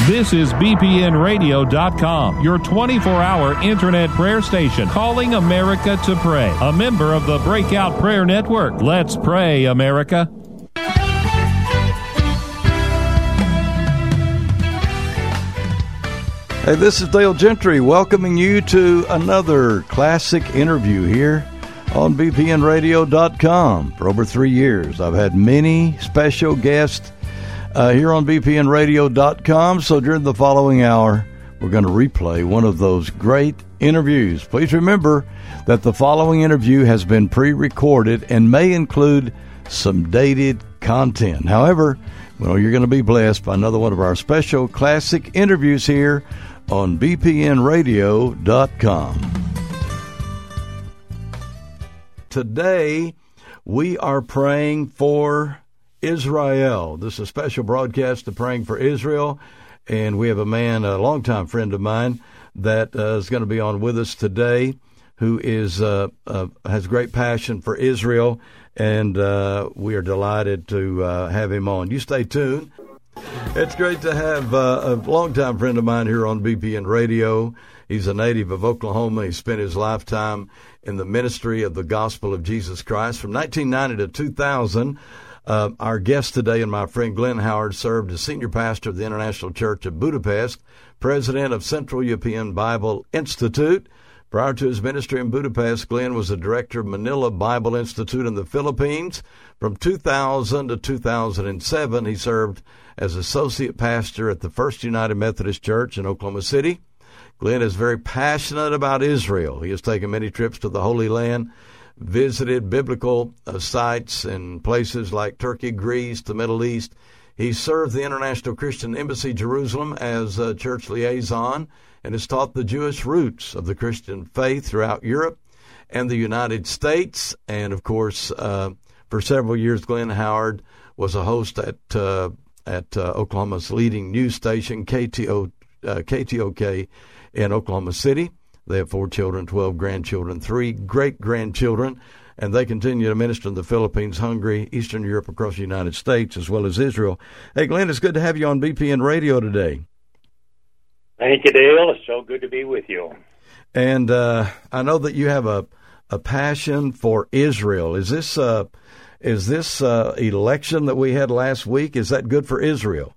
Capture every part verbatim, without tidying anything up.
This is B P N radio dot com, your twenty-four hour internet prayer station, calling America to pray. A member of the Breakout Prayer Network. Let's pray, America. Hey, this is Dale Gentry welcoming you to another classic interview here on B P N radio dot com. For over three years, I've had many special guests uh, here on B P N radio dot com. So during the following hour, we're going to replay one of those great interviews. Please remember that the following interview has been pre-recorded and may include some dated content. However, well, you're going to be blessed by another one of our special classic interviews here on B P N radio dot com. Today, we are praying for Israel. This is a special broadcast of Praying for Israel, and we have a man, a longtime friend of mine, that uh, is going to be on with us today, who is uh, uh, has great passion for Israel, and uh, we are delighted to uh, have him on. You stay tuned. It's great to have uh, a longtime friend of mine here on B P N Radio. He's a native of Oklahoma. He spent his lifetime in the ministry of the gospel of Jesus Christ. From nineteen ninety to two thousand, uh, our guest today and my friend Glenn Howard served as senior pastor of the International Church of Budapest, president of Central European Bible Institute. Prior to his ministry in Budapest, Glenn was the director of Manila Bible Institute in the Philippines. From two thousand to two thousand seven, he served as associate pastor at the First United Methodist Church in Oklahoma City. Glenn is very passionate about Israel. He has taken many trips to the Holy Land, visited biblical uh, sites in places like Turkey, Greece, the Middle East. He served the International Christian Embassy Jerusalem as a church liaison and has taught the Jewish roots of the Christian faith throughout Europe and the United States. And, of course, uh, for several years, Glenn Howard was a host at uh, at uh, Oklahoma's leading news station, K T O, uh, K T O K, in Oklahoma City. They have four children, twelve grandchildren, three great-grandchildren, and they continue to minister in the Philippines, Hungary, Eastern Europe, across the United States, as well as Israel. Hey, Glenn, it's good to have you on B P N Radio today. Thank you, Dale. It's so good to be with you. And uh, I know that you have a, a passion for Israel. Is this uh, is this uh, election that we had last week, is that good for Israel?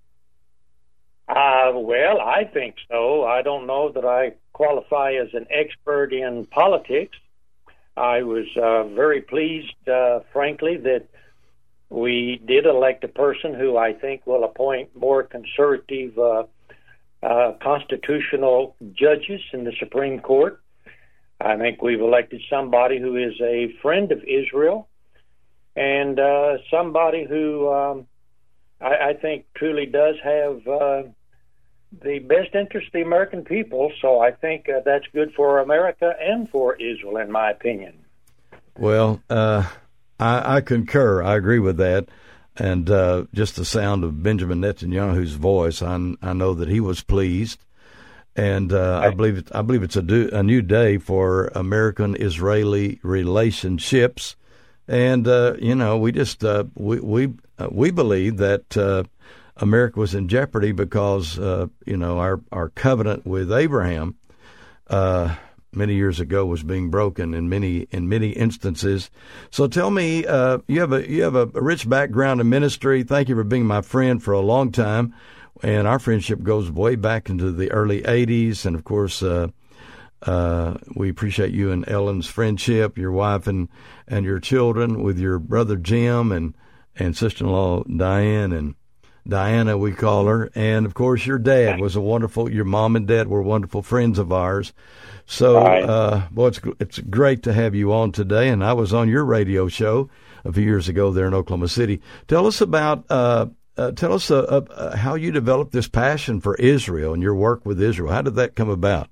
Uh, well, I think so. I don't know that I qualify as an expert in politics. I was uh, very pleased, uh, frankly, that we did elect a person who I think will appoint more conservative uh, uh, constitutional judges in the Supreme Court. I think we've elected somebody who is a friend of Israel and uh, somebody who um, I, I think truly does have uh, the best interest of the American people. So I think uh, that's good for America and for Israel, in my opinion. Well, uh, I, I concur. I agree with that. And uh, just the sound of Benjamin Netanyahu's voice, I, I know that he was pleased. And uh, I believe it, I believe it's a, do, a new day for American-Israeli relationships. And uh, you know, we just uh, we we uh, we believe that uh, America was in jeopardy because uh, you know our, our covenant with Abraham uh, many years ago was being broken in many in many instances. So tell me, uh, you have a you have a rich background in ministry. Thank you for being my friend for a long time. And our friendship goes way back into the early eighties. And, of course, uh, uh, we appreciate you and Ellen's friendship, your wife and, and your children, with your brother Jim and, and sister-in-law Diane and Diana, we call her. And, of course, your dad was a wonderful, your mom and dad were wonderful friends of ours. So, uh, boy, it's, it's great to have you on today. And I was on your radio show a few years ago there in Oklahoma City. Tell us about uh, Uh, tell us uh, uh, how you developed this passion for Israel and your work with Israel. How did that come about?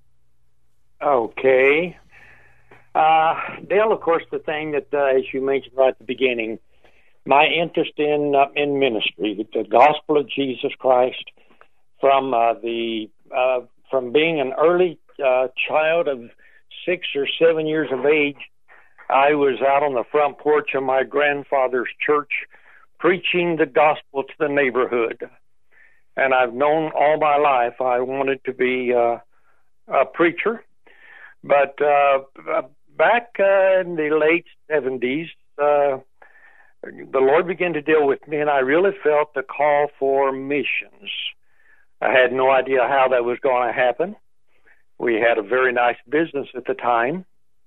Okay. Uh, Dale, of course, the thing that, uh, as you mentioned right at the beginning, my interest in uh, in ministry, the, the gospel of Jesus Christ, from uh, the uh, from being an early uh, child of six or seven years of age, I was out on the front porch of my grandfather's church preaching the gospel to the neighborhood. and I've known all my life I wanted to be uh, a preacher. But uh, back uh, in the late seventies, uh, the Lord began to deal with me, and I really felt the call for missions. I had no idea how that was going to happen. We had a very nice business at the time,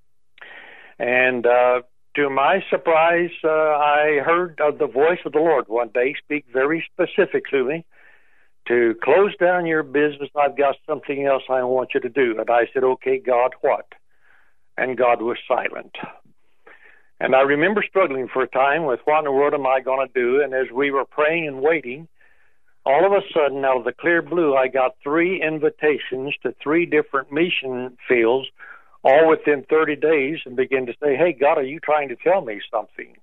and uh, to my surprise, uh, I heard uh, the voice of the Lord one day speak very specific to me to close down your business. I've got something else I want you to do. And I said, okay, God, what? And God was silent. And I remember struggling for a time with what in the world am I going to do? And as we were praying and waiting, all of a sudden, out of the clear blue, I got three invitations to three different mission fields, all within thirty days, and began to say, hey, God, are you trying to tell me something?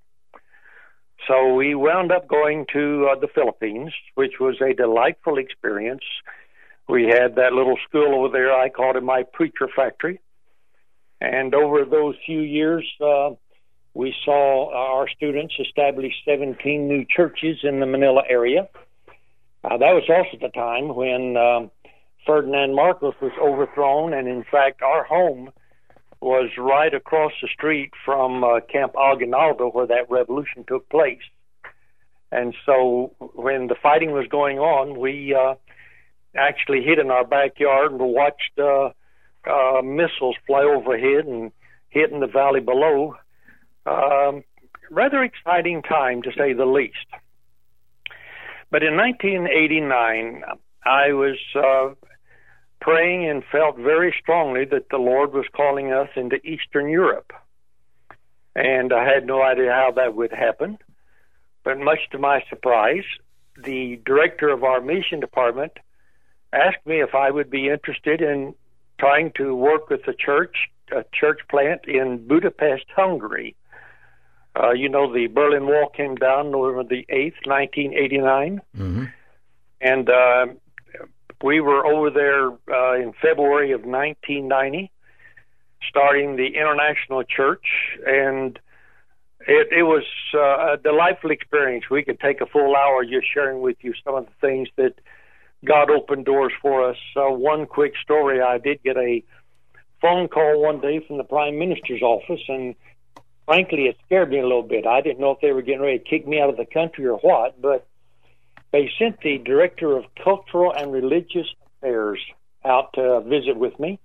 So we wound up going to uh, the Philippines, which was a delightful experience. We had that little school over there. I called it my preacher factory. And over those few years, uh, we saw our students establish seventeen new churches in the Manila area. Uh, that was also the time when um, Ferdinand Marcos was overthrown, and in fact, our home was right across the street from uh, Camp Aguinaldo, where that revolution took place. And so when the fighting was going on, we uh, actually hid in our backyard and watched uh, uh, missiles fly overhead and hit in the valley below. Um, rather exciting time, to say the least. But in nineteen eighty-nine, I was uh, praying and felt very strongly that the Lord was calling us into Eastern Europe. And I had no idea how that would happen. But much to my surprise, the director of our mission department asked me if I would be interested in trying to work with a church, a church plant in Budapest, Hungary. Uh, you know, the Berlin Wall came down November the eighth, nineteen eighty-nine. Mm-hmm. And uh, we were over there uh, in February of nineteen ninety, starting the International Church. And it, it was uh, a delightful experience. We could take a full hour just sharing with you some of the things that God opened doors for us. Uh, one quick story, I did get a phone call one day from the Prime Minister's office, and frankly, it scared me a little bit. I didn't know if they were getting ready to kick me out of the country or what, but they sent the Director of Cultural and Religious Affairs out to visit with me.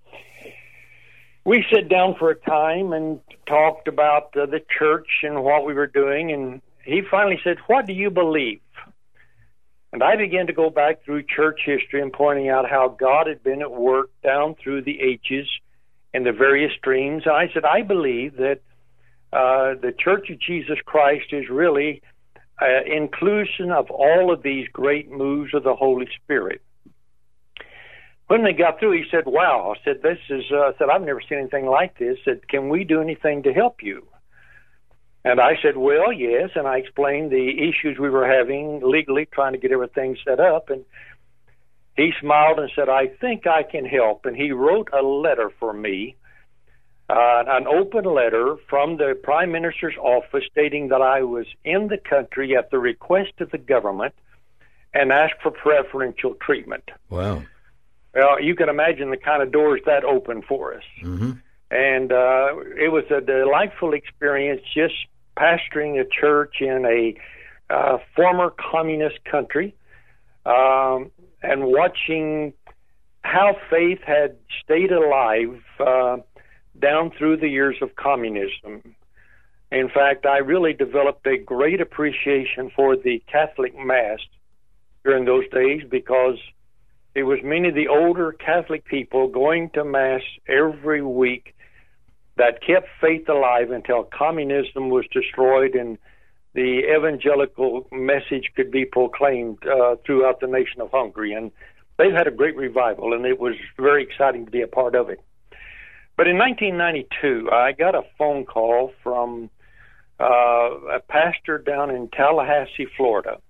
We sat down for a time and talked about uh, the church and what we were doing, and he finally said, what do you believe? And I began to go back through church history and pointing out how God had been at work down through the ages and the various streams. And I said, I believe that Uh, the Church of Jesus Christ is really uh, inclusion of all of these great moves of the Holy Spirit. When they got through, he said, wow. I said, this is, uh, I said, I've never seen anything like this. I said, can we do anything to help you? And I said, well, yes. And I explained the issues we were having legally, trying to get everything set up. And he smiled and said, I think I can help. And he wrote a letter for me, Uh, an open letter from the Prime Minister's office stating that I was in the country at the request of the government and asked for preferential treatment. Wow. Well, you can imagine the kind of doors that opened for us. Mm-hmm. And uh, it was a delightful experience just pastoring a church in a uh, former communist country um, and watching how faith had stayed alive uh, down through the years of communism. In fact, I really developed a great appreciation for the Catholic Mass during those days, because it was many of the older Catholic people going to Mass every week that kept faith alive until communism was destroyed and the evangelical message could be proclaimed uh, throughout the nation of Hungary. And they've had a great revival, and it was very exciting to be a part of it. But in nineteen ninety-two, I got a phone call from uh, a pastor down in Tallahassee, Florida.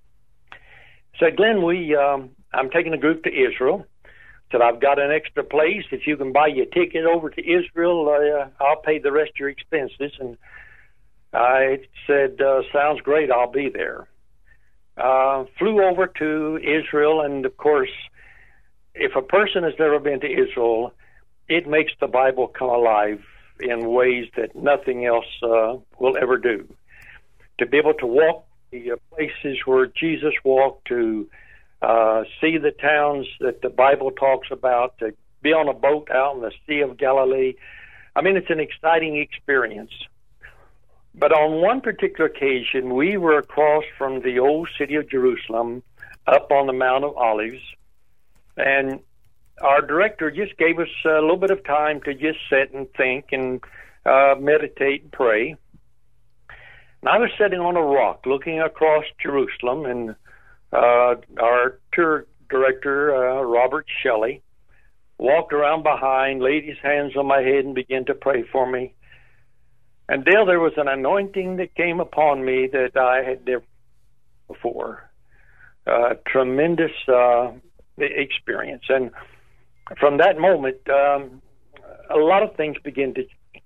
Said, Glenn, we, um, I'm taking a group to Israel. Said, I've got an extra place. If you can buy your ticket over to Israel, uh, I'll pay the rest of your expenses. And I said, uh, sounds great. I'll be there. uh, flew over to Israel, and of course, if a person has never been to Israel, it makes the Bible come alive in ways that nothing else uh, will ever do. To be able to walk the uh, places where Jesus walked, to uh, see the towns that the Bible talks about, to be on a boat out in the Sea of Galilee. I mean, it's an exciting experience. But on one particular occasion, we were across from the old city of Jerusalem up on the Mount of Olives, and our director just gave us a little bit of time to just sit and think and uh, meditate and pray. And I was sitting on a rock looking across Jerusalem, and uh, our tour director, uh, Robert Shelley, walked around behind, laid his hands on my head, and began to pray for me. And Dale, there was an anointing that came upon me that I had never before. Uh, tremendous uh, experience. And from that moment, um, a lot of things began to change.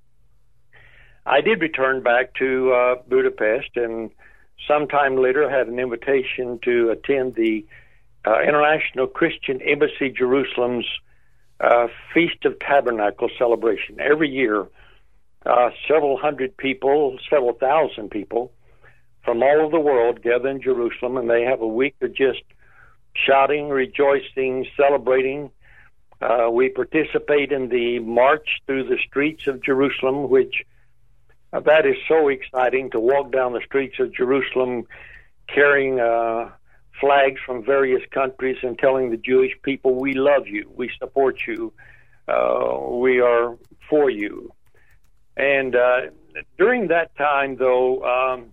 I did return back to uh, Budapest, and sometime later had an invitation to attend the uh, International Christian Embassy Jerusalem's uh, Feast of Tabernacles celebration. Every year, uh, several hundred people, several thousand people from all over the world gather in Jerusalem, and they have a week of just shouting, rejoicing, celebrating. Uh, we participate in the march through the streets of Jerusalem, which uh, that is so exciting, to walk down the streets of Jerusalem carrying uh, flags from various countries and telling the Jewish people, we love you, we support you, uh, we are for you. And uh, during that time, though, um,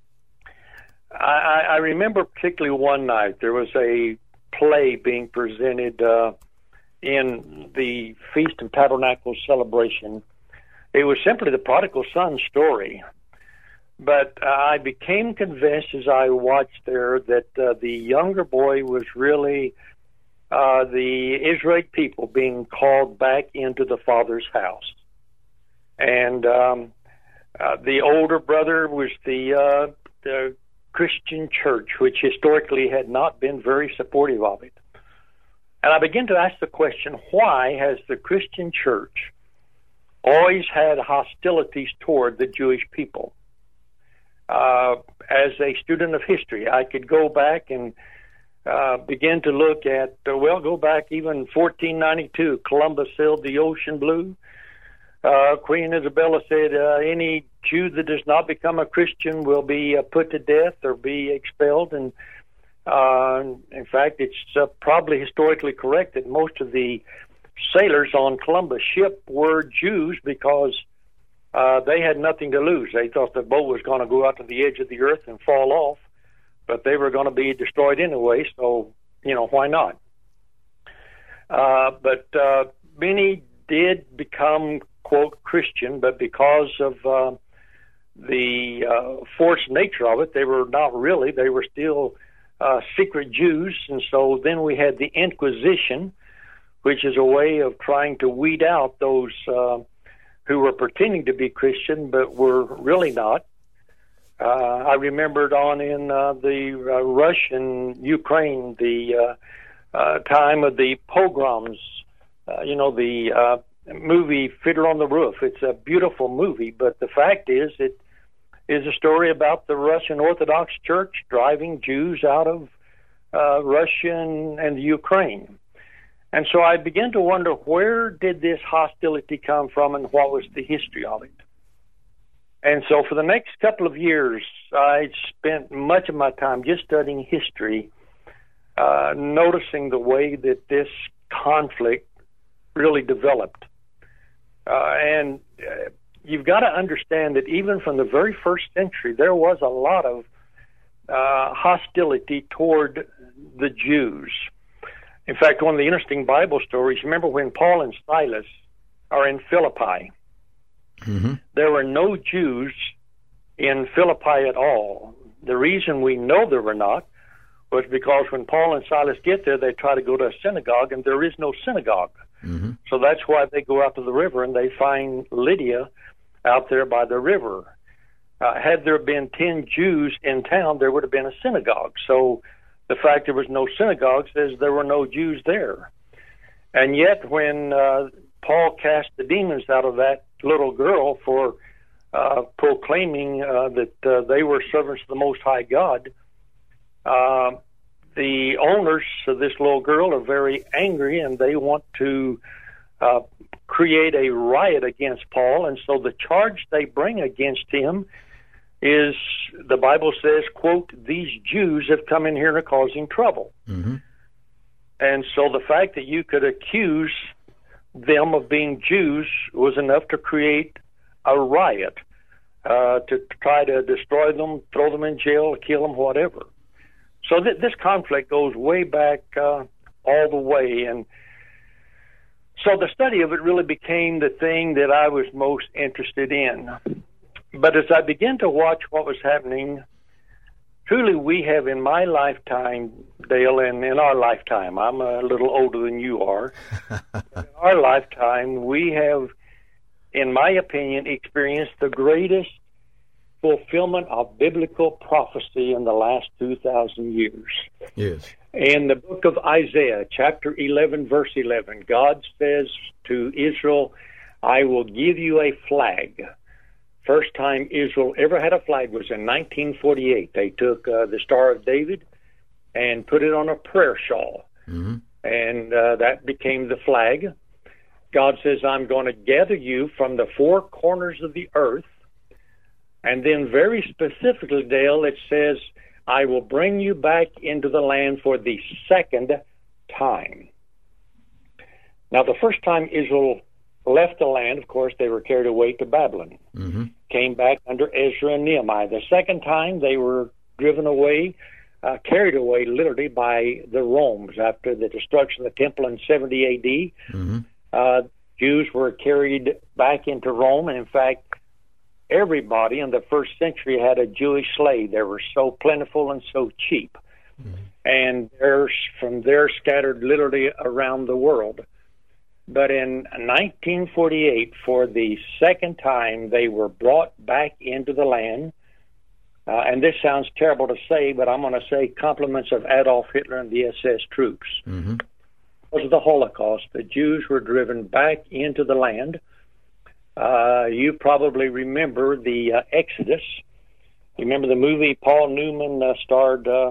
I, I remember particularly one night there was a play being presented uh, in the Feast of Tabernacles celebration. It was simply the prodigal son story. But uh, I became convinced as I watched there that uh, the younger boy was really uh, the Israelite people being called back into the Father's house. And um, uh, the older brother was the, uh, the Christian church, which historically had not been very supportive of it. And I began to ask the question, why has the Christian church always had hostilities toward the Jewish people? Uh, as a student of history, I could go back and uh, begin to look at, uh, well, go back even fourteen ninety-two, Columbus sailed the ocean blue. Uh, Queen Isabella said, uh, any Jew that does not become a Christian will be uh, put to death or be expelled. And uh, in fact, it's uh, probably historically correct that most of the sailors on Columbus' ship were Jews because uh, they had nothing to lose. They thought the boat was going to go out to the edge of the earth and fall off, but they were going to be destroyed anyway, so, you know, why not? Uh, but uh, many did become, quote, Christian, but because of uh, the uh, forced nature of it, they were not really. They were still uh, secret Jews, and so then we had the Inquisition, which is a way of trying to weed out those uh, who were pretending to be Christian but were really not. Uh, I remembered on in uh, the uh, Russian Ukraine, the uh, uh, time of the pogroms, uh, you know, the uh, movie Fiddler on the Roof. It's a beautiful movie, but the fact is it is a story about the Russian Orthodox Church driving Jews out of uh, Russia and, and the Ukraine. And so I began to wonder, where did this hostility come from and what was the history of it? And so for the next couple of years, I spent much of my time just studying history, uh, noticing the way that this conflict really developed. Uh, and uh, you've got to understand that even from the very first century, there was a lot of uh, hostility toward the Jews. In fact, one of the interesting Bible stories, remember when Paul and Silas are in Philippi, mm-hmm. there were no Jews in Philippi at all. The reason we know there were not was because when Paul and Silas get there, they try to go to a synagogue, and there is no synagogue. Mm-hmm. So that's why they go out to the river, and they find Lydia out there by the river. uh, had there been ten Jews in town, there would have been a synagogue. So the fact there was no synagogue says there were no Jews there. And yet when uh, Paul cast the demons out of that little girl for uh, proclaiming uh, that uh, they were servants of the Most High God, uh, the owners of this little girl are very angry, and they want to uh, create a riot against Paul. And so the charge they bring against him is, the Bible says, quote, "These Jews have come in here and are causing trouble." Mm-hmm. And so the fact that you could accuse them of being Jews was enough to create a riot, uh, to try to destroy them, throw them in jail, kill them, whatever. So th- this conflict goes way back uh, all the way. And so the study of it really became the thing that I was most interested in. But as I began to watch what was happening, truly we have in my lifetime, Dale, and in our lifetime, I'm a little older than you are, in our lifetime, we have, in my opinion, experienced the greatest fulfillment of biblical prophecy in the last two thousand years. Yes. In the book of Isaiah, chapter eleven, verse eleven, God says to Israel, "I will give you a flag." First time Israel ever had a flag was in nineteen forty-eight. They took uh, the Star of David and put it on a prayer shawl, mm-hmm. and uh, that became the flag. God says, "I'm going to gather you from the four corners of the earth." And then very specifically, Dale, it says, "I will bring you back into the land for the second time." Now, the first time Israel left the land, of course, they were carried away to Babylon, mm-hmm. came back under Ezra and Nehemiah. The second time, they were driven away, uh, carried away literally by the Romans after the destruction of the temple in seventy A D. Mm-hmm. Uh, Jews were carried back into Rome, and in fact, everybody in the first century had a Jewish slave. They were so plentiful and so cheap. Mm-hmm. And they're from there scattered literally around the world. But in nineteen forty-eight, for the second time, they were brought back into the land. Uh, and this sounds terrible to say, but I'm going to say compliments of Adolf Hitler and the S S troops. Mm-hmm. Because of the Holocaust, the Jews were driven back into the land. Uh, you probably remember the uh, Exodus. You remember the movie Paul Newman uh, starred uh,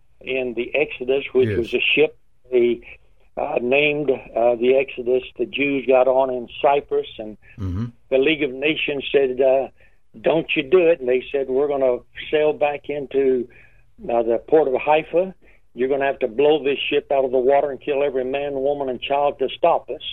in the Exodus, which yes. was a ship they uh, named uh, the Exodus. The Jews got on in Cyprus, and mm-hmm. the League of Nations said, uh, "Don't you do it." And they said, "We're going to sail back into uh, the port of Haifa. You're going to have to blow this ship out of the water and kill every man, woman, and child to stop us."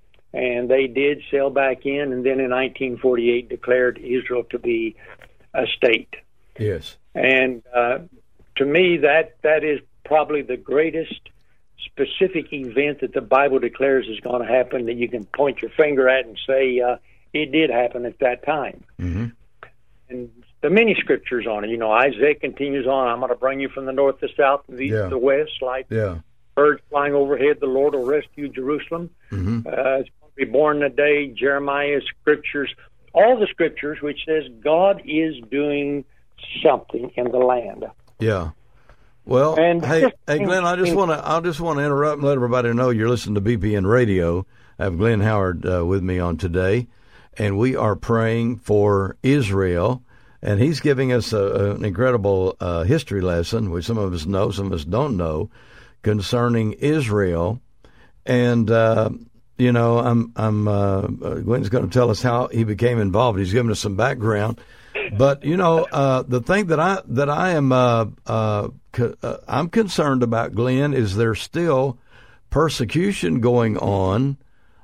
And they did sail back in, and then in nineteen forty-eight declared Israel to be a state. Yes. And uh, to me, that that is probably the greatest specific event that the Bible declares is going to happen that you can point your finger at and say uh, it did happen at that time. Mm-hmm. And the many scriptures on it. You know, Isaiah continues on, "I'm going to bring you from the north to south, and the east yeah. to the west, like yeah. birds flying overhead. The Lord will rescue Jerusalem." Mm-hmm. Uh, it's going to be born in a day. Jeremiah's scriptures, all the scriptures which says God is doing something in the land. Yeah. Well, and hey, hey, Glenn, I just want to I just want to interrupt and let everybody know you're listening to B P N Radio. I have Glenn Howard uh, with me on today, and we are praying for Israel. And he's giving us a, an incredible uh, history lesson, which some of us know, some of us don't know, concerning Israel. And uh, you know, I'm I'm uh, Glenn's going to tell us how he became involved. He's giving us some background. But you know, uh, the thing that I that I am uh, uh, co- uh, I'm concerned about, Glenn, is there's still persecution going on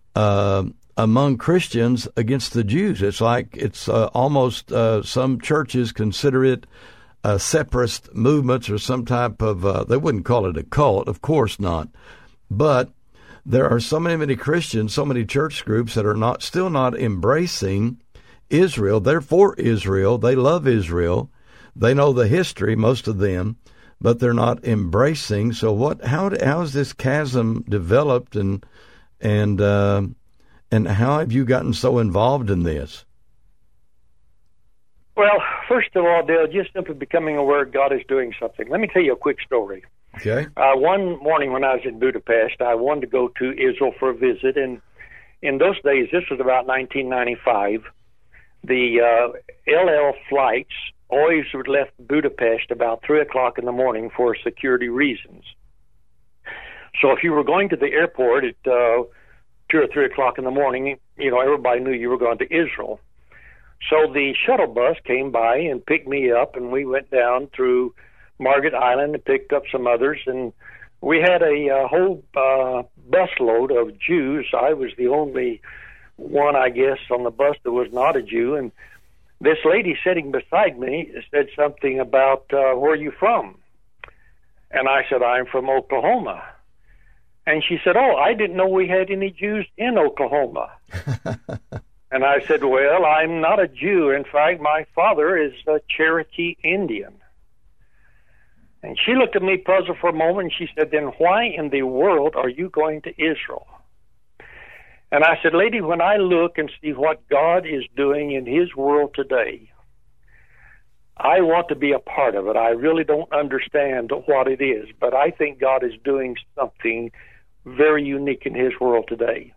uh, among Christians against the Jews. It's like it's uh, almost uh, some churches consider it uh, separatist movements or some type of uh, they wouldn't call it a cult, of course not, but there are so many many Christians, so many church groups that are not still not embracing Israel. They're for Israel. They love Israel. They know the history, most of them, but they're not embracing. So what? How how has this chasm developed, and and uh, and how have you gotten so involved in this? Well, first of all, Dale, just simply becoming aware God is doing something. Let me tell you a quick story. Okay. Uh, one morning when I was in Budapest, I wanted to go to Israel for a visit, and in those days, this was about nineteen ninety-five, the uh, El Al flights always left Budapest about three o'clock in the morning for security reasons. So if you were going to the airport at uh, two or three o'clock in the morning, you know, everybody knew you were going to Israel. So the shuttle bus came by and picked me up, and we went down through Margaret Island and picked up some others, and we had a uh, whole uh, busload of Jews. I was the only one, I guess, on the bus that was not a Jew, and this lady sitting beside me said something about, uh, where are you from? And I said, I'm from Oklahoma. And she said, oh, I didn't know we had any Jews in Oklahoma. And I said, well, I'm not a Jew. In fact, my father is a Cherokee Indian. And she looked at me puzzled for a moment, and she said, then why in the world are you going to Israel? And I said, lady, when I look and see what God is doing in his world today, I want to be a part of it. I really don't understand what it is, but I think God is doing something very unique in his world today.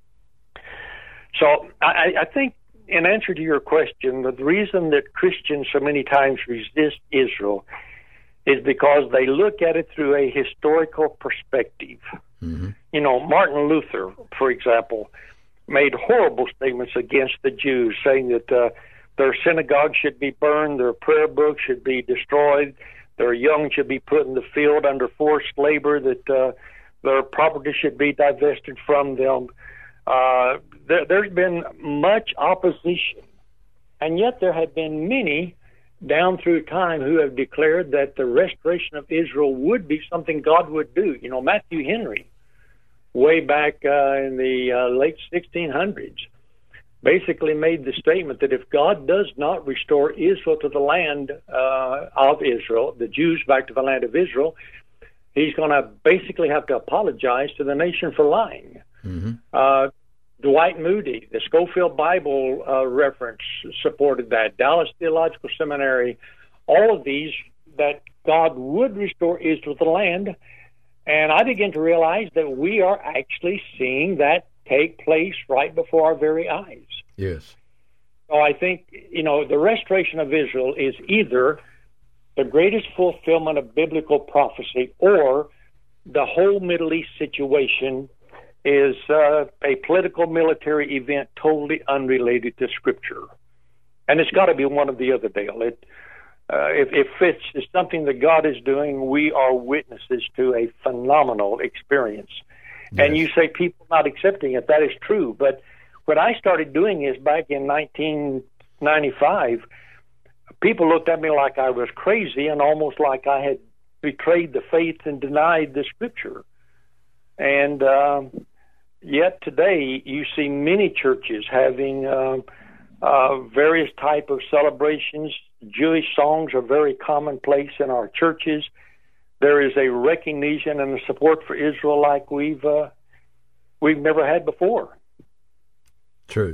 So I, I think in answer to your question, the reason that Christians so many times resist Israel is because they look at it through a historical perspective. Mm-hmm. You know, Martin Luther, for example, made horrible statements against the Jews, saying that uh, their synagogues should be burned, their prayer books should be destroyed, their young should be put in the field under forced labor, that uh, their property should be divested from them. Uh, there, there's been much opposition, and yet there have been many down through time who have declared that the restoration of Israel would be something God would do. You know, Matthew Henry, way back uh, in the uh, late sixteen hundreds, basically made the statement that if God does not restore Israel to the land uh, of Israel, the Jews back to the land of Israel, he's going to basically have to apologize to the nation for lying. Mm-hmm. Uh, Dwight Moody, the Schofield Bible uh, reference, supported that. Dallas Theological Seminary, all of these, that God would restore Israel to the land. And I begin to realize that we are actually seeing that take place right before our very eyes. Yes. So I think, you know, the restoration of Israel is either the greatest fulfillment of biblical prophecy, or the whole Middle East situation is uh, a political military event totally unrelated to Scripture. And it's got to be one of the other, Dale. It, uh, if, if it's, it's something that God is doing, we are witnesses to a phenomenal experience. Yes. And you say people not accepting it. That is true. But when I started doing this back in nineteen ninety-five, people looked at me like I was crazy and almost like I had betrayed the faith and denied the Scripture. And um, yet today you see many churches having uh, uh, various type of celebrations. Jewish songs are very commonplace in our churches. There is a recognition and a support for Israel like we've uh, we've never had before. True.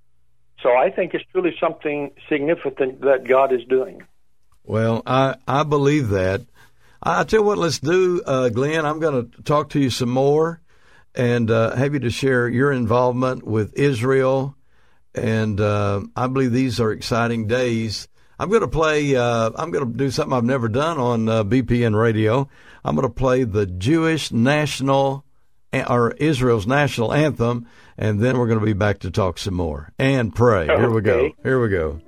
So I think it's truly something significant that God is doing. Well, I, I believe that. I tell you what, let's do, uh, Glenn. I'm going to talk to you some more and uh, have you to share your involvement with Israel. And uh, I believe these are exciting days. I'm going to play, uh, I'm going to do something I've never done on uh, B P N radio. I'm going to play the Jewish national, or Israel's national anthem, and then we're going to be back to talk some more and pray. Here we go. Here we go.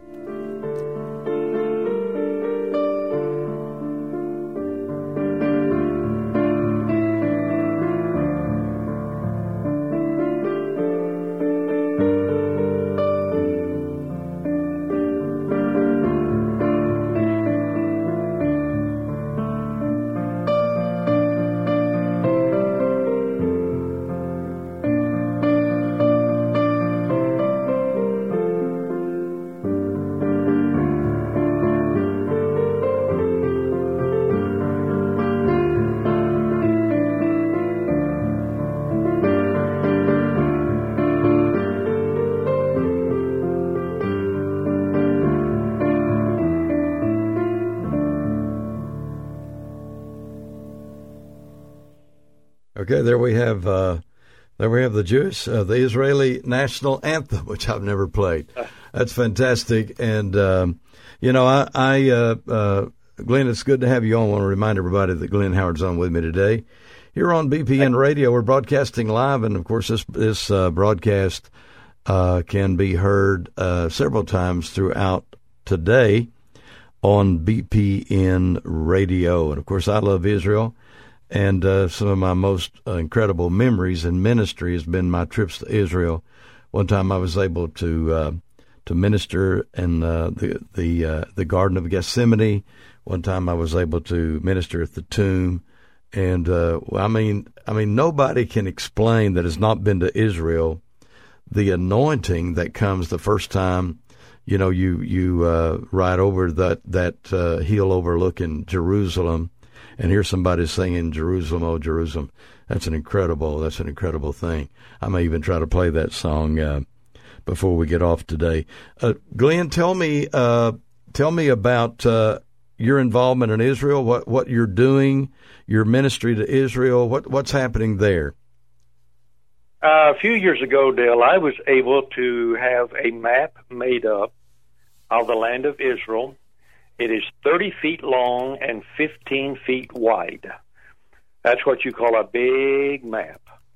Okay, there we have uh, there we have the Jewish, uh, the Israeli national anthem, which I've never played. That's fantastic. And, um, you know, I, I uh, uh, Glenn, it's good to have you on. I want to remind everybody that Glenn Howard's on with me today. Here on B P N Radio, we're broadcasting live, and, of course, this, this uh, broadcast uh, can be heard uh, several times throughout today on B P N Radio. And, of course, I love Israel. And uh, some of my most uh, incredible memories in ministry has been my trips to Israel. One time I was able to uh, to minister in uh, the the uh, the Garden of Gethsemane. One time I was able to minister at the tomb. And uh, I mean, I mean, nobody can explain that has not been to Israel the anointing that comes the first time. You know, you you uh, ride over that that uh, hill overlooking Jerusalem. And hear somebody singing "Jerusalem, oh Jerusalem." That's an incredible. That's an incredible thing. I may even try to play that song uh, before we get off today. Uh, Glenn, tell me, uh, tell me about uh, your involvement in Israel. What what you're doing, your ministry to Israel. What what's happening there? Uh, a few years ago, Dale, I was able to have a map made up of the land of Israel. It is thirty feet long and fifteen feet wide. That's what you call a big map.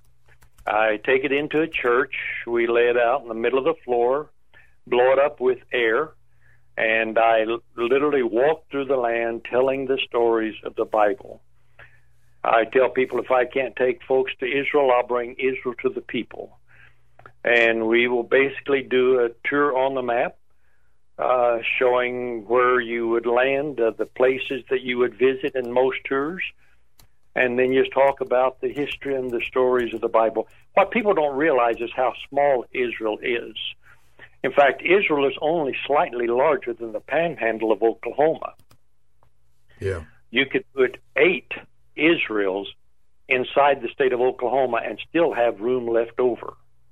I take it into a church. We lay it out in the middle of the floor, blow it up with air, and I l- literally walk through the land telling the stories of the Bible. I tell people if I can't take folks to Israel, I'll bring Israel to the people. And we will basically do a tour on the map, Uh, showing where you would land, uh, the places that you would visit in most tours, and then just talk about the history and the stories of the Bible. What people don't realize is how small Israel is. In fact, Israel is only slightly larger than the panhandle of Oklahoma. Yeah. You could put eight Israels inside the state of Oklahoma and still have room left over.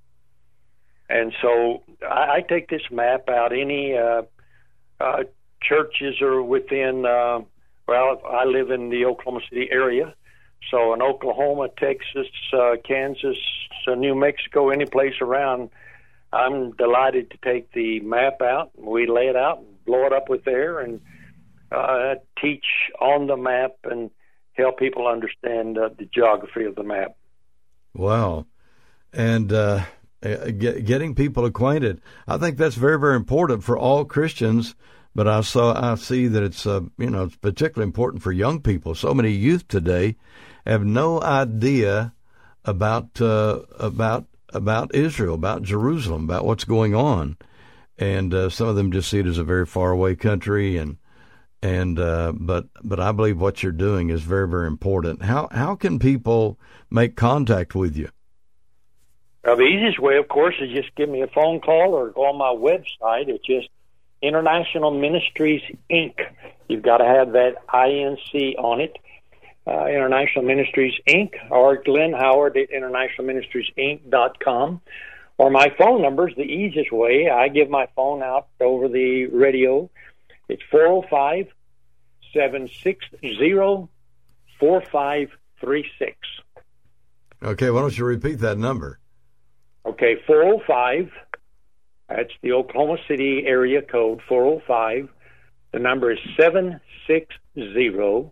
And so I, I take this map out. Any uh, uh, churches are within, uh, well, I live in the Oklahoma City area. So in Oklahoma, Texas, uh, Kansas, uh, New Mexico, any place around, I'm delighted to take the map out. We lay it out, blow it up with air, and uh, teach on the map and help people understand uh, the geography of the map. Wow. And uh Get, getting people acquainted, I think that's very, very important for all Christians. But I saw, I see that it's, uh, you know, it's particularly important for young people. So many youth today have no idea about uh, about about Israel, about Jerusalem, about what's going on, and uh, some of them just see it as a very far away country. And and uh, but but I believe what you're doing is very, very important. How how can people make contact with you? Well, the easiest way, of course, is just give me a phone call or go on my website. It's just International Ministries, Incorporated. You've got to have that I N C on it, uh, International Ministries, Incorporated, or Glenn Howard at international ministries inc dot com. Or my phone number is the easiest way. I give my phone out over the radio. It's four oh five, seven six zero, four five three six. Okay, why don't you repeat that number? Okay, four oh five, that's the Oklahoma City area code, four oh five. The number is seven six zero,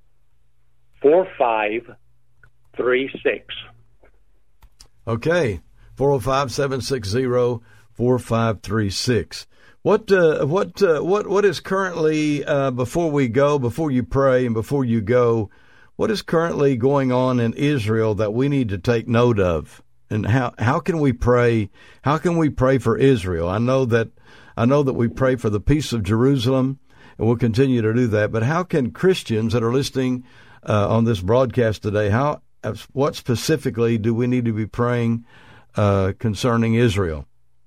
four five three six. Okay, four oh five, seven six zero, four five three six. What, uh, what, uh, what, what is currently, uh, before we go, before you pray and before you go, what is currently going on in Israel that we need to take note of? And how, how can we pray? How can we pray for Israel? I know that I know that we pray for the peace of Jerusalem, and we'll continue to do that. But how can Christians that are listening uh, on this broadcast today, how what specifically do we need to be praying uh, concerning Israel?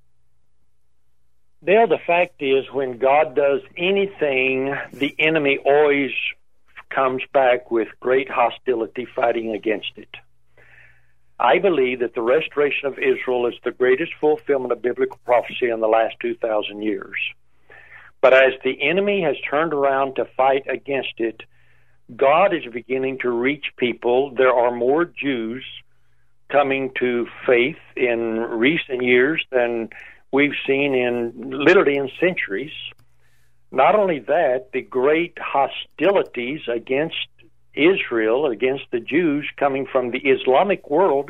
Dale, the fact is, when God does anything, the enemy always comes back with great hostility, fighting against it. I believe that the restoration of Israel is the greatest fulfillment of biblical prophecy in the last two thousand years. But as the enemy has turned around to fight against it, God is beginning to reach people. There are more Jews coming to faith in recent years than we've seen in literally in centuries. Not only that, the great hostilities against Israel, against the Jews coming from the Islamic world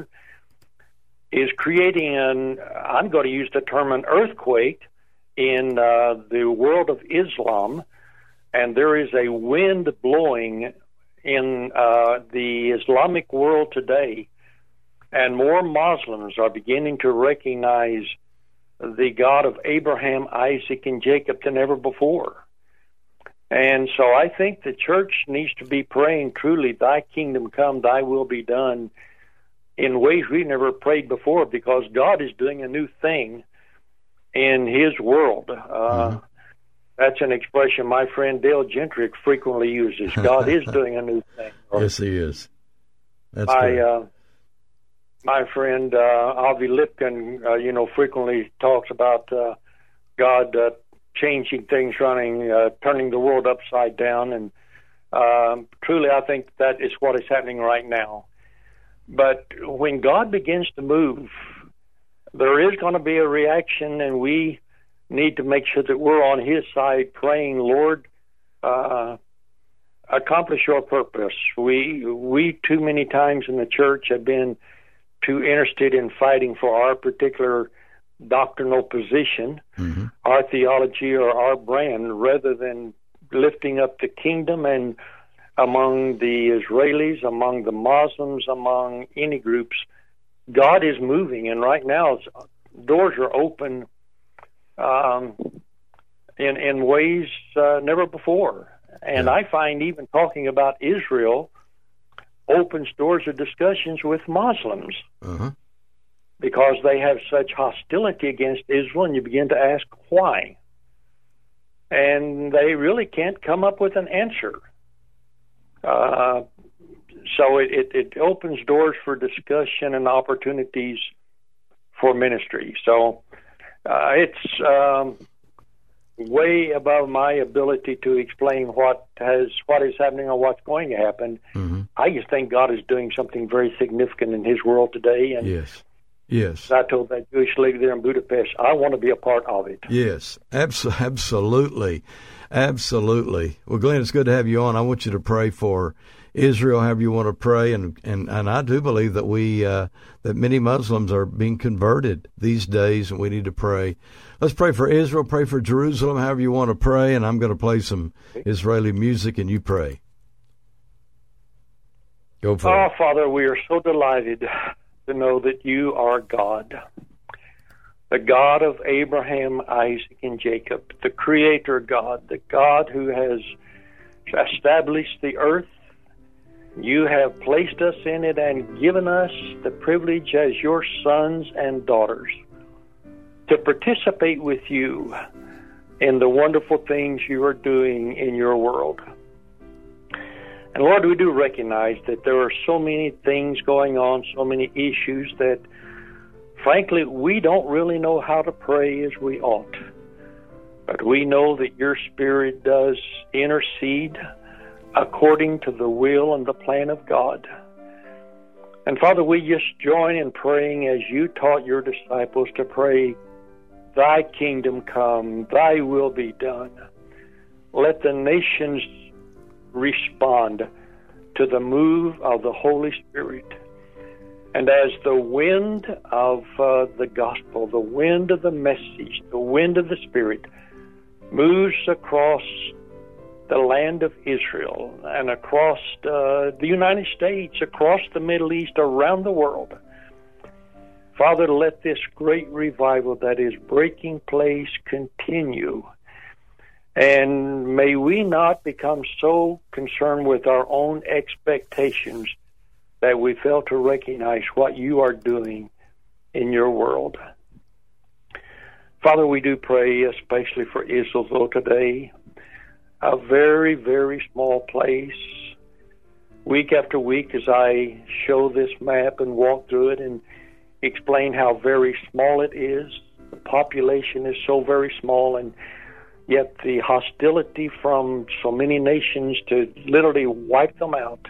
is creating an, I'm going to use the term, an earthquake in uh, the world of Islam. And there is a wind blowing in uh, the Islamic world today, and more Muslims are beginning to recognize the God of Abraham, Isaac, and Jacob than ever before. And so I think the church needs to be praying truly, thy kingdom come, thy will be done, in ways we've never prayed before, because God is doing a new thing in his world. Uh, mm-hmm. That's an expression my friend Dale Gentrick frequently uses. God is doing a new thing. Yes, he is. That's my, uh, my friend uh, Avi Lipkin, uh, you know, frequently talks about uh, God uh, changing things, running, uh, turning the world upside down. And um, truly, I think that is what is happening right now. But when God begins to move, there is going to be a reaction, and we need to make sure that we're on his side praying, Lord, uh, accomplish your purpose. We, we too many times in the church have been too interested in fighting for our particular doctrinal position, mm-hmm. our theology or our brand, rather than lifting up the kingdom and among the Israelis, among the Muslims, among any groups. God is moving, and right now doors are open Um, in in ways uh, never before. And yeah. I find even talking about Israel opens doors of discussions with Muslims uh-huh. because they have such hostility against Israel, and you begin to ask why. And they really can't come up with an answer. Uh, so it, it, it opens doors for discussion and opportunities for ministry. So Uh, it's um, way above my ability to explain what has what is happening or what's going to happen. Mm-hmm. I just think God is doing something very significant in his world today. And yes, yes. I told that Jewish lady there in Budapest, I want to be a part of it. Yes, abs- absolutely, absolutely. Well, Glenn, it's good to have you on. I want you to pray for Israel, however you want to pray, and and, and I do believe that we uh, that many Muslims are being converted these days, and we need to pray. Let's pray for Israel, pray for Jerusalem, however you want to pray, and I'm going to play some Israeli music, and you pray. Go for oh, it. Oh, Father, we are so delighted to know that you are God, the God of Abraham, Isaac, and Jacob, the Creator God, the God who has established the earth. You have placed us in it and given us the privilege as your sons and daughters to participate with you in the wonderful things you are doing in your world. And Lord, we do recognize that there are so many things going on, so many issues that, frankly, we don't really know how to pray as we ought. But we know that your Spirit does intercede according to the will and the plan of God. And Father, we just join in praying as you taught your disciples to pray, thy kingdom come, thy will be done. Let the nations respond to the move of the Holy Spirit. And as the wind of uh, the gospel, the wind of the message, the wind of the Spirit moves across the land of Israel and across uh, the United States, across the Middle East, around the world. Father, let this great revival that is breaking place continue. And may we not become so concerned with our own expectations that we fail to recognize what you are doing in your world. Father, we do pray especially for Israel today. A very, very small place. Week after week, as I show this map and walk through it and explain how very small it is, the population is so very small, and yet the hostility from so many nations to literally wipe them out.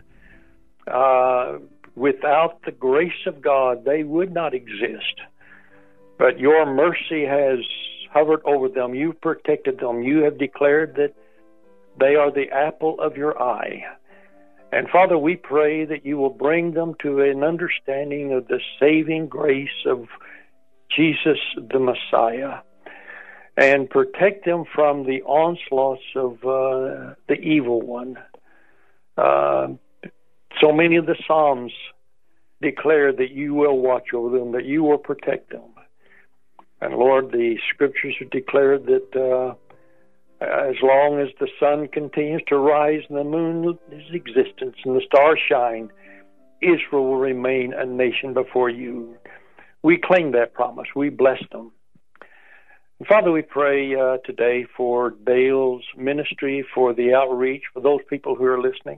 Uh, without the grace of God, they would not exist. But your mercy has hovered over them. You've protected them. You have declared that they are the apple of your eye. And Father, we pray that you will bring them to an understanding of the saving grace of Jesus the Messiah, and protect them from the onslaughts of uh, the evil one. Uh, so many of the Psalms declare that you will watch over them, that you will protect them. And Lord, the Scriptures have declared that uh, as long as the sun continues to rise and the moon is existence and the stars shine, Israel will remain a nation before you. We claim that promise. We bless them. And Father, we pray uh, today for Dale's ministry, for the outreach, for those people who are listening.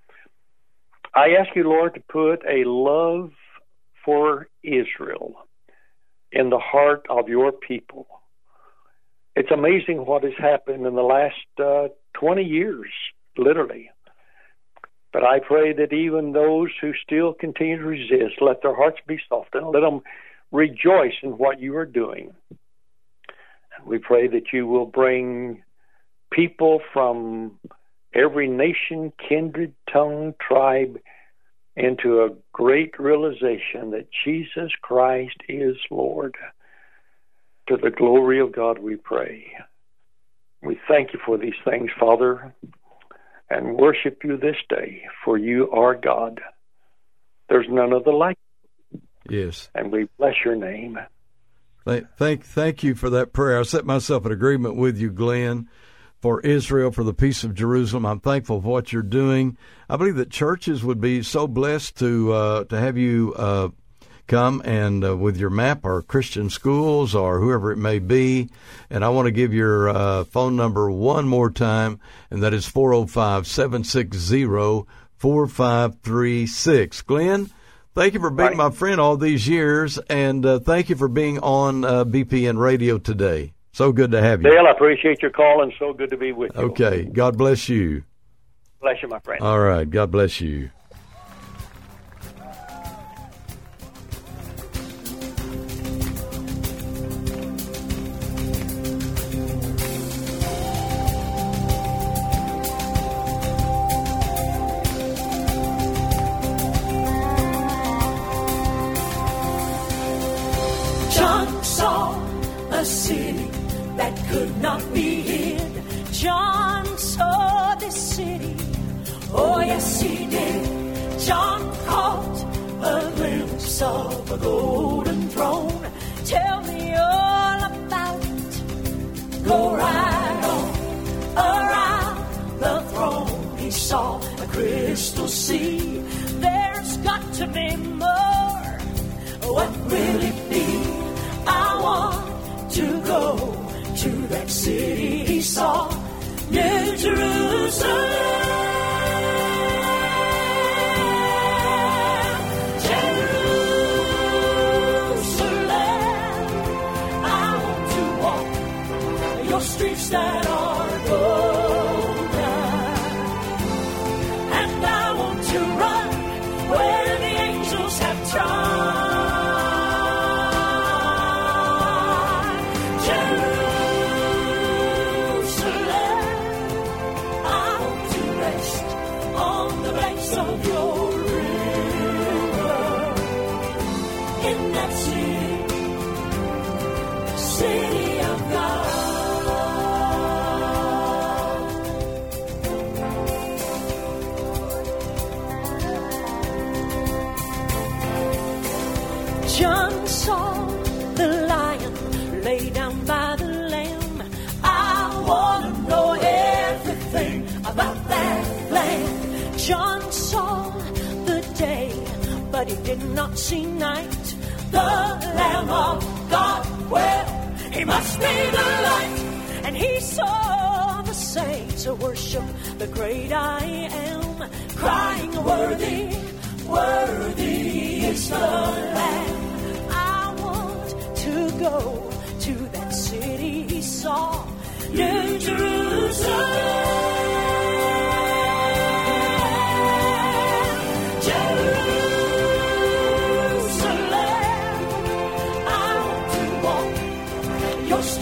I ask you, Lord, to put a love for Israel in the heart of your people. It's amazing what has happened in the last uh, twenty years, literally. But I pray that even those who still continue to resist, let their hearts be softened. Let them rejoice in what you are doing. And we pray that you will bring people from every nation, kindred, tongue, tribe into a great realization that Jesus Christ is Lord. To the glory of God we pray. We thank you for these things, Father, and worship you this day, for you are God. There's none other like you. Yes. And we bless your name. Thank, thank, thank you for that prayer. I set myself in agreement with you, Glenn, for Israel, for the peace of Jerusalem. I'm thankful for what you're doing. I believe that churches would be so blessed to uh, to have you uh, come and uh, with your map, or Christian schools or whoever it may be. And I want to give your uh, phone number one more time, and that is four oh five, seven six zero, four five three six. Glenn, thank you for being my friend all these years, and uh, thank you for being on uh, B P N Radio today. So good to have you. Dale, I appreciate your call, and so good to be with you. Okay. God bless you. Bless you, my friend. All right. God bless you. John saw a city that could not be hid. John saw this city, oh yes he did. John caught a glimpse of a golden throne. Tell me all about it. Go right on around the throne. He saw a crystal sea. There's got to be more. What will it be? I want to go to that city he saw, New Jerusalem. Jerusalem, I want to walk your streets that are golden, and I want to run where the angels have trod. Of your river in that city, city of God. John saw the lion lay down by the lamb. I want to know everything about that lamb. John saw the day, but he did not see night. The Lamb of God, well, he must be the light. And he saw the saints worship the great I am, crying, worthy, worthy is the Lamb. I want to go to that city he saw, New Jerusalem.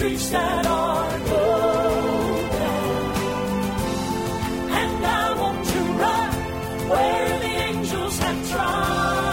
streets that are golden. And I want to run where the angels have tried.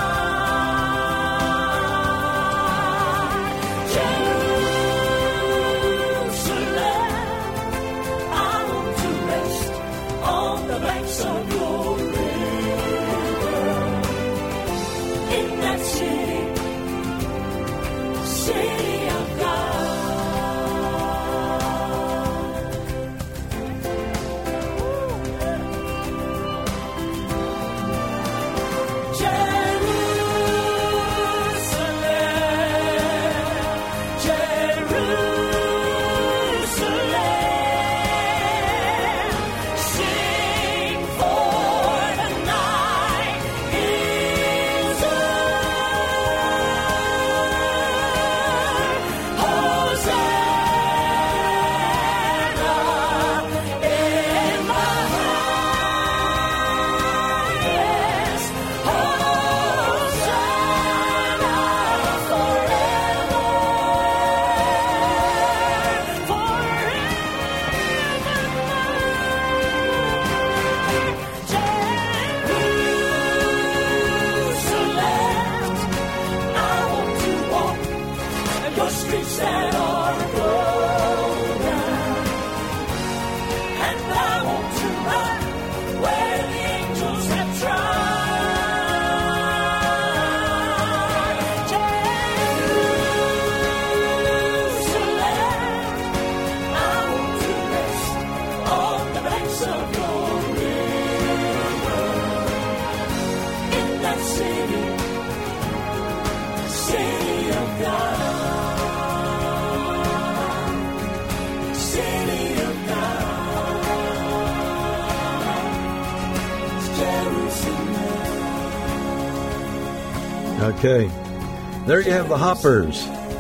Okay, there you have the Hoppers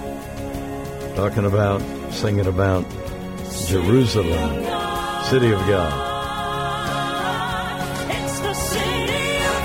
talking about, singing about Jerusalem, city of God. It's the city of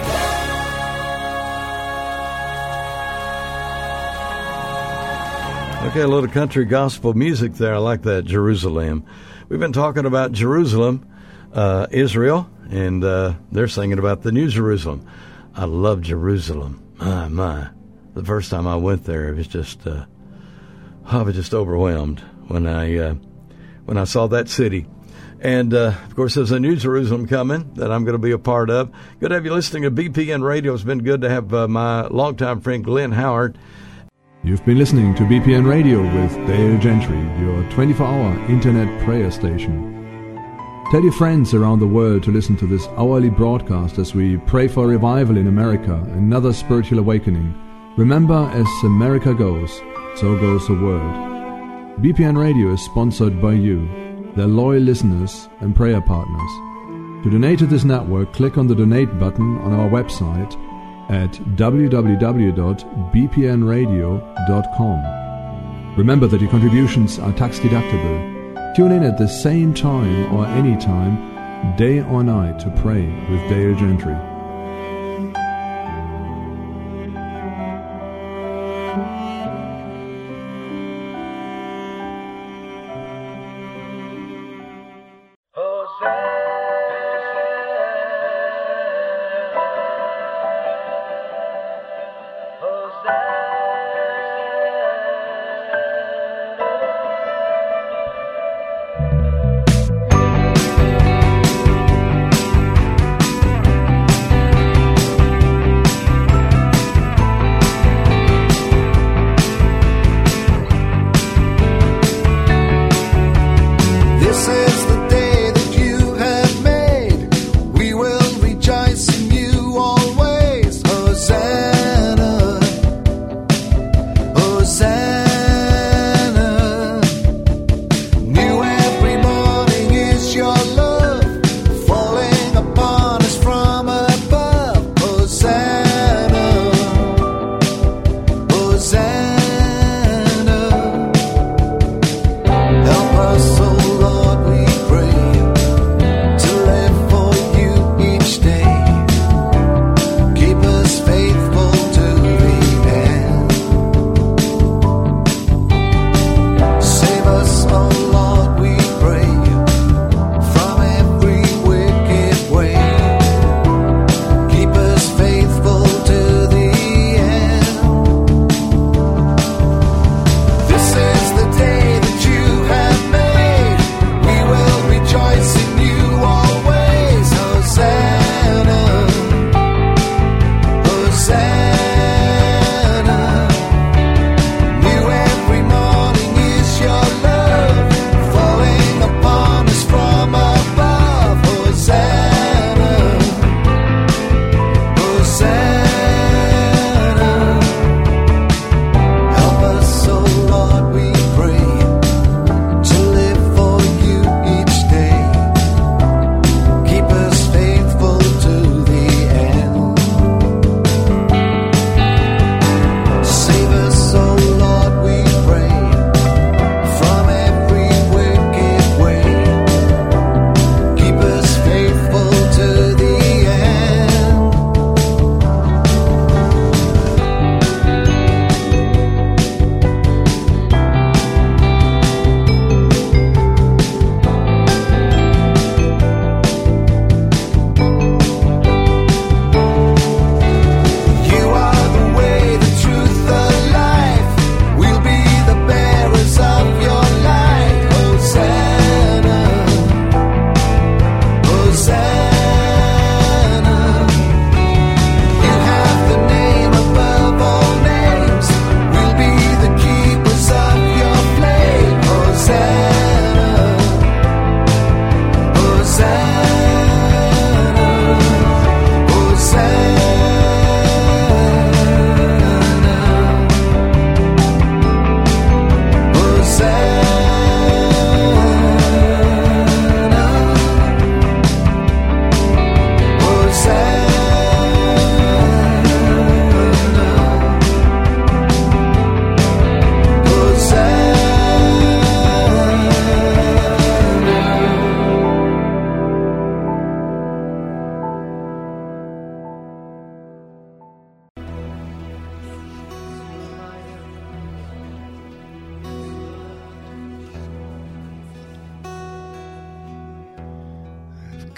God. Okay, a little country gospel music there. I like that, Jerusalem. We've been talking about Jerusalem, uh, Israel, and uh, they're singing about the New Jerusalem. I love Jerusalem. My, my. The first time I went there, it was just, uh, I was just overwhelmed when I, uh, when I saw that city. And, uh, of course, there's a New Jerusalem coming that I'm going to be a part of. Good to have you listening to B P N Radio. It's been good to have uh, my longtime friend Glenn Howard. You've been listening to B P N Radio with Dale Gentry, your twenty-four hour internet prayer station. Tell your friends around the world to listen to this hourly broadcast as we pray for revival in America, another spiritual awakening. Remember, as America goes, so goes the world. B P N Radio is sponsored by you, their loyal listeners and prayer partners. To donate to this network, click on the donate button on our website at w w w dot b p n radio dot com. Remember that your contributions are tax deductible. Tune in at the same time or any time, day or night, to pray with Dale Gentry.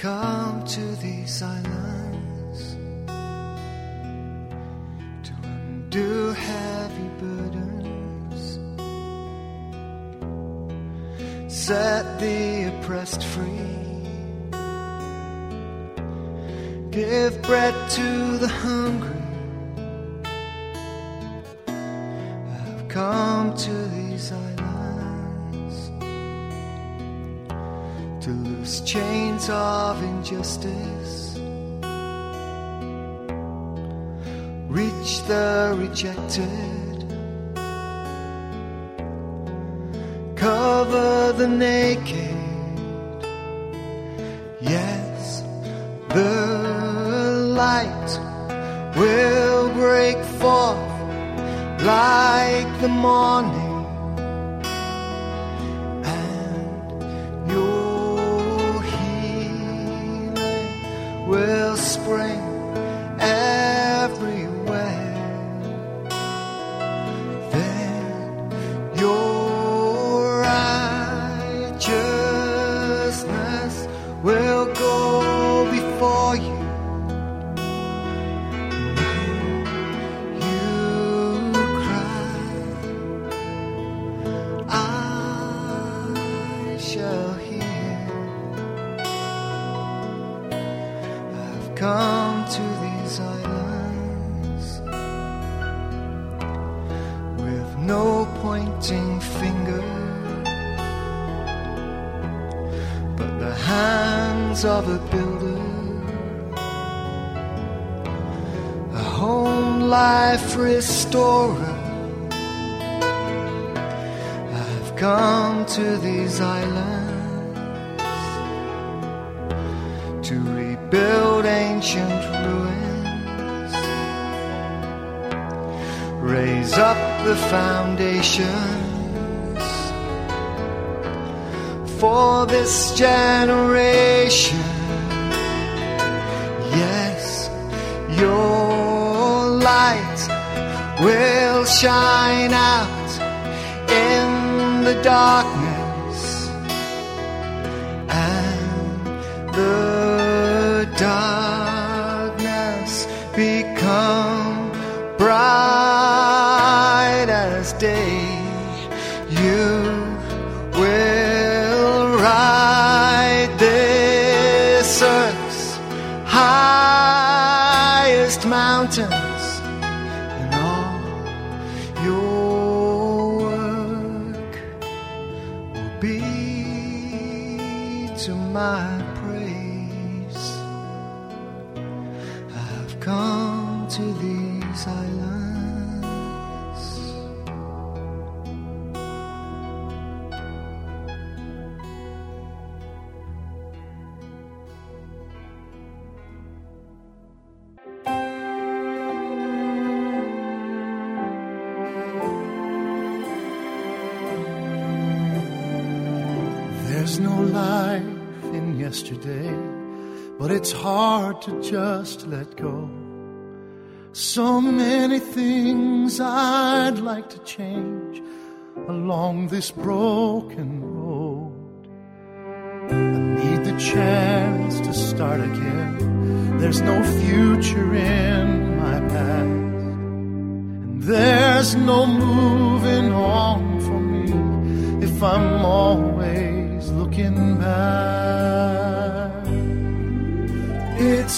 come to these islands to undo heavy burdens, set the oppressed free, give bread to the hungry. I've come to these islands to loose chains of injustice, reach the rejected, cover the naked. Yes, the light will break forth like the morning, will spring everywhere. Then your righteousness will go before you. When you cry, I shall hear. Come to these islands with no pointing finger, but the hands of a builder, a home life restorer. I've come to these islands to rebuild ancient ruins, raise up the foundations for this generation. Yes, your light will shine out in the darkness, and the darkness become bright as day. You will ride this earth's highest mountains, and all your work will be to my come to these islands. There's no life in yesterday, but it's hard to just let go. So many things I'd like to change along this broken road. I need the chance to start again. There's no future in my past, and there's no moving on for me if I'm always looking back. It's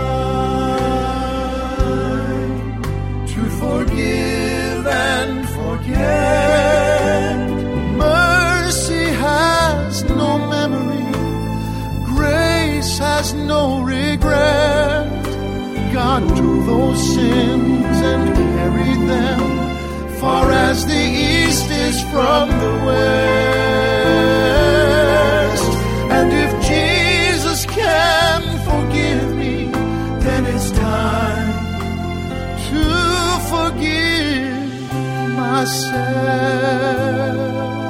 time to forgive and forget. Mercy has no memory, grace has no regret. God took those sins and carried them far as the east is from the west. And if Jesus can forgive me, then it's time to forgive myself.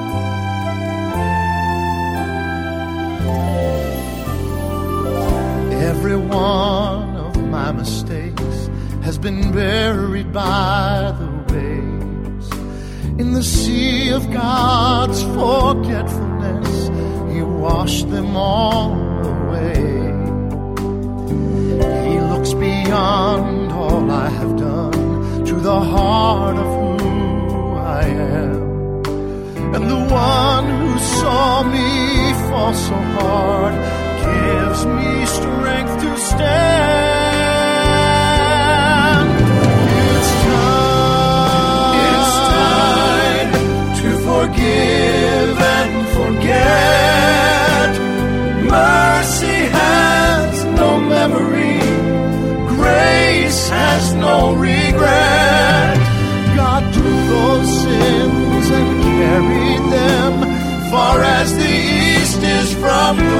Every one of my mistakes has been buried by the waves. In the sea of God's forgetfulness, He washed them all away. looks beyond all I have done to the heart of who I am. And the one who saw me fall so hard gives me strength to stand. It's time, it's time to forgive and forget. Mercy has no memory, grace has no regret. God took those sins and carried them far as the east is from the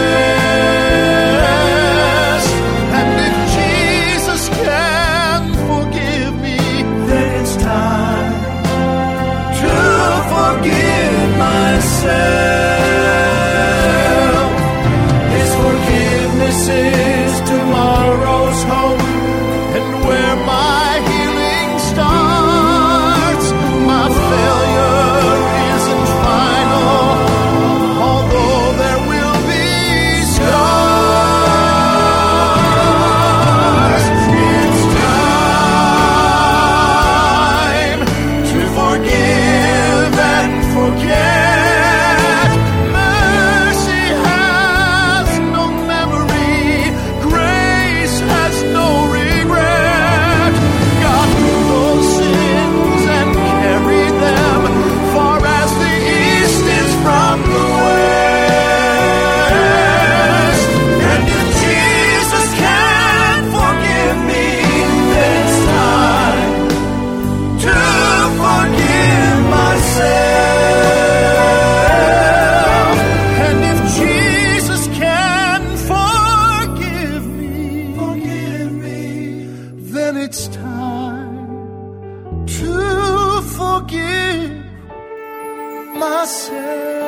west. And if Jesus can forgive me, then it's time to forgive myself. His forgiveness is tomorrow's hope, and where my healing starts. My failure isn't final, although there will be scars. It's time to forgive and forget. Mercy has no memory, grace has no regret. God took those sins and carried them far as the east is from the west. And if Jesus can forgive me, then it's time to forgive myself. And if Jesus can forgive me, forgive me, then it's time to forgive myself.